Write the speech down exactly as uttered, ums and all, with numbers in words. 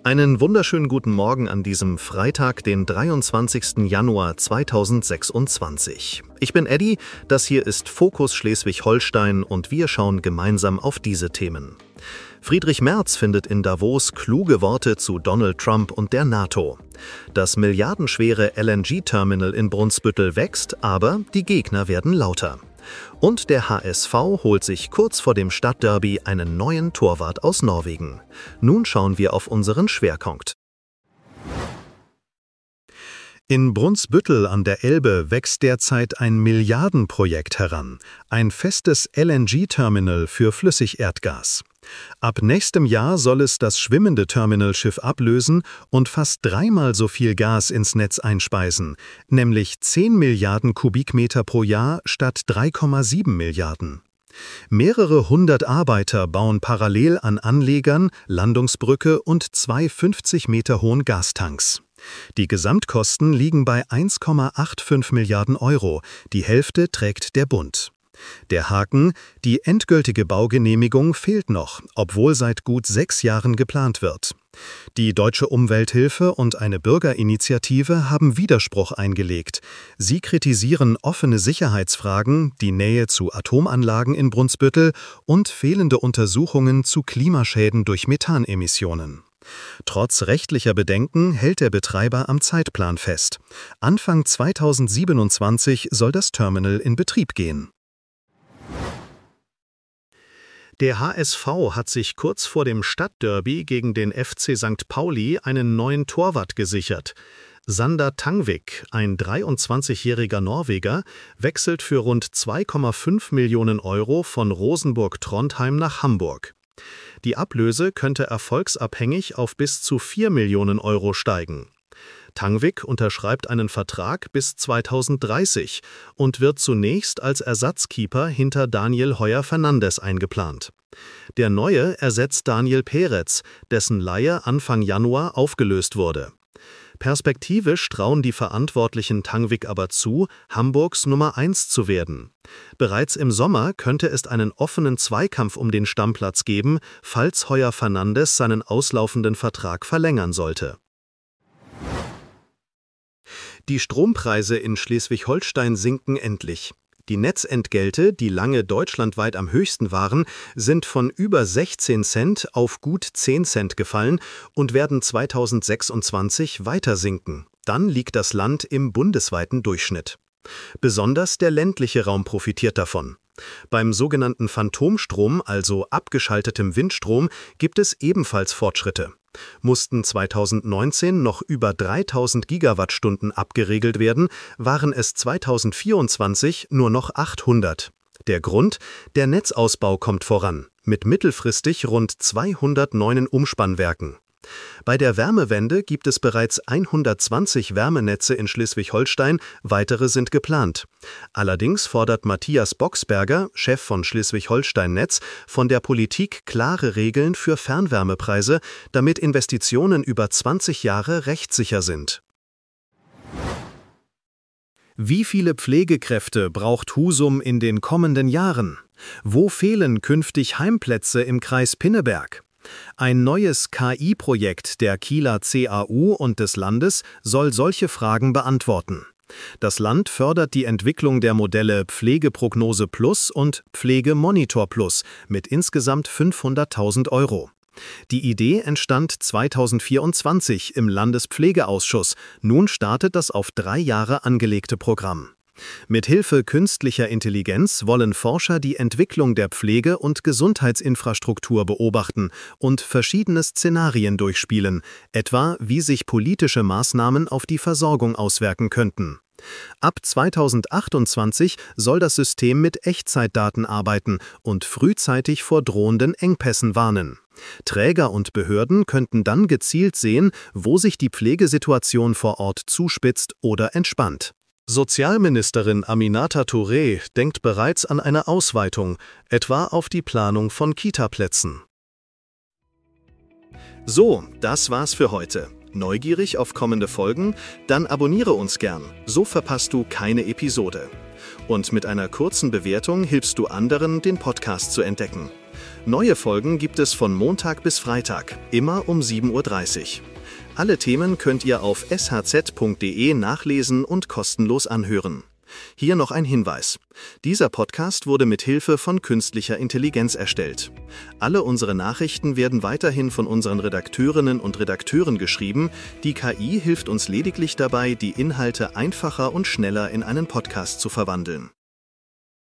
Einen wunderschönen guten Morgen an diesem Freitag, den dreiundzwanzigsten Januar zweitausendsechsundzwanzig. Ich bin Eddie, das hier ist Fokus Schleswig-Holstein und wir schauen gemeinsam auf diese Themen. Friedrich Merz findet in Davos kluge Worte zu Donald Trump und der NATO. Das milliardenschwere L N G-Terminal in Brunsbüttel wächst, aber die Gegner werden lauter. Und der H S V holt sich kurz vor dem Stadtderby einen neuen Torwart aus Norwegen. Nun schauen wir auf unseren Schwerpunkt. In Brunsbüttel an der Elbe wächst derzeit ein Milliardenprojekt heran, ein festes L N G-Terminal für Flüssigerdgas. Ab nächstem Jahr soll es das schwimmende Terminalschiff ablösen und fast dreimal so viel Gas ins Netz einspeisen, nämlich zehn Milliarden Kubikmeter pro Jahr statt drei Komma sieben Milliarden. Mehrere hundert Arbeiter bauen parallel an Anlegern, Landungsbrücke und zwei fünfzig Meter hohen Gastanks. Die Gesamtkosten liegen bei eins Komma fünfundachtzig Milliarden Euro, die Hälfte trägt der Bund. Der Haken: die endgültige Baugenehmigung fehlt noch, obwohl seit gut sechs Jahren geplant wird. Die Deutsche Umwelthilfe und eine Bürgerinitiative haben Widerspruch eingelegt. Sie kritisieren offene Sicherheitsfragen, die Nähe zu Atomanlagen in Brunsbüttel und fehlende Untersuchungen zu Klimaschäden durch Methanemissionen. Trotz rechtlicher Bedenken hält der Betreiber am Zeitplan fest. Anfang zweitausendsiebenundzwanzig soll das Terminal in Betrieb gehen. Der H S V hat sich kurz vor dem Stadtderby gegen den F C Sankt Pauli einen neuen Torwart gesichert. Sander Tangvik, ein dreiundzwanzigjähriger Norweger, wechselt für rund zwei Komma fünf Millionen Euro von Rosenburg-Trondheim nach Hamburg. Die Ablöse könnte erfolgsabhängig auf bis zu vier Millionen Euro steigen. Tangvik unterschreibt einen Vertrag bis zweitausenddreißig und wird zunächst als Ersatzkeeper hinter Daniel Heuer-Fernandes eingeplant. Der Neue ersetzt Daniel Peretz, dessen Leihe Anfang Januar aufgelöst wurde. Perspektivisch trauen die Verantwortlichen Tangvik aber zu, Hamburgs Nummer eins zu werden. Bereits im Sommer könnte es einen offenen Zweikampf um den Stammplatz geben, falls Heuer-Fernandes seinen auslaufenden Vertrag verlängern sollte. Die Strompreise in Schleswig-Holstein sinken endlich. Die Netzentgelte, die lange deutschlandweit am höchsten waren, sind von über sechzehn Cent auf gut zehn Cent gefallen und werden zweitausendsechsundzwanzig weiter sinken. Dann liegt das Land im bundesweiten Durchschnitt. Besonders der ländliche Raum profitiert davon. Beim sogenannten Phantomstrom, also abgeschaltetem Windstrom, gibt es ebenfalls Fortschritte. Mussten zweitausendneunzehn noch über dreitausend Gigawattstunden abgeregelt werden, waren es zweitausendvierundzwanzig nur noch achthundert. Der Grund: der Netzausbau kommt voran, mit mittelfristig rund zweihundert neuen Umspannwerken. Bei der Wärmewende gibt es bereits hundertzwanzig Wärmenetze in Schleswig-Holstein, weitere sind geplant. Allerdings fordert Matthias Boxberger, Chef von Schleswig-Holstein Netz, von der Politik klare Regeln für Fernwärmepreise, damit Investitionen über zwanzig Jahre rechtssicher sind. Wie viele Pflegekräfte braucht Husum in den kommenden Jahren? Wo fehlen künftig Heimplätze im Kreis Pinneberg? Ein neues K I-Projekt der Kieler C A U und des Landes soll solche Fragen beantworten. Das Land fördert die Entwicklung der Modelle Pflegeprognose Plus und Pflegemonitor Plus mit insgesamt fünfhunderttausend Euro. Die Idee entstand zweitausendvierundzwanzig im Landespflegeausschuss. Nun startet das auf drei Jahre angelegte Programm. Mit Hilfe künstlicher Intelligenz wollen Forscher die Entwicklung der Pflege- und Gesundheitsinfrastruktur beobachten und verschiedene Szenarien durchspielen, etwa wie sich politische Maßnahmen auf die Versorgung auswirken könnten. Ab zweitausendachtundzwanzig soll das System mit Echtzeitdaten arbeiten und frühzeitig vor drohenden Engpässen warnen. Träger und Behörden könnten dann gezielt sehen, wo sich die Pflegesituation vor Ort zuspitzt oder entspannt. Sozialministerin Aminata Touré denkt bereits an eine Ausweitung, etwa auf die Planung von Kita-Plätzen. So, das war's für heute. Neugierig auf kommende Folgen? Dann abonniere uns gern, so verpasst du keine Episode. Und mit einer kurzen Bewertung hilfst du anderen, den Podcast zu entdecken. Neue Folgen gibt es von Montag bis Freitag, immer um sieben Uhr dreißig. Alle Themen könnt ihr auf s h z punkt d e nachlesen und kostenlos anhören. Hier noch ein Hinweis. Dieser Podcast wurde mit Hilfe von künstlicher Intelligenz erstellt. Alle unsere Nachrichten werden weiterhin von unseren Redakteurinnen und Redakteuren geschrieben. Die K I hilft uns lediglich dabei, die Inhalte einfacher und schneller in einen Podcast zu verwandeln.